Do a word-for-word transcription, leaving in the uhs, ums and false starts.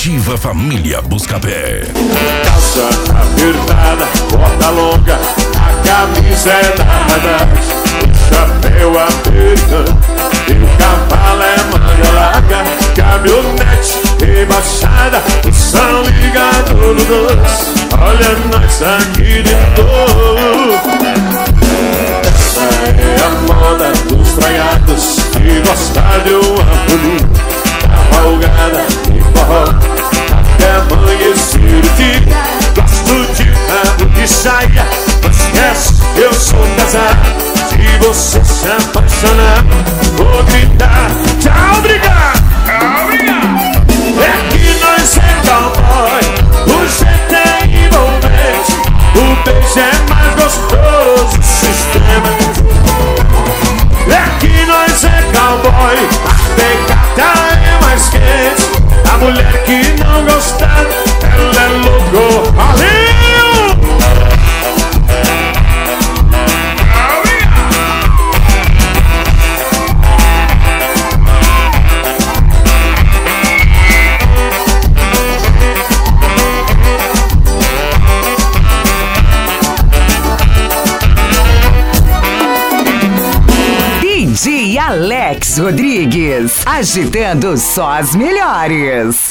Ativa Família Buscapé. Calça apertada, bota longa, a camisa é nada, o chapéu americano e o cavalo é manga larga, caminhonete rebaixada, o som ligado no dois. Olha nós aqui de novo. Essa é a moda dos traiados que gostar de uma folia, cavalgada e forró até amanhecer o dia. Gosto de rabo de saia, mas esquece, eu sou casado. Se você se apaixonar, vou gritar tchau, obrigado, tchau, obrigado. É que nós é cowboy, o jeito é envolvente, o beijo é mais gostoso, o sistema. É que nós é cowboy, a pegada é mais quente. A mulher que não gostar, ela é louco. Valeu! D J Alex Rodrigues, agitando só as melhores.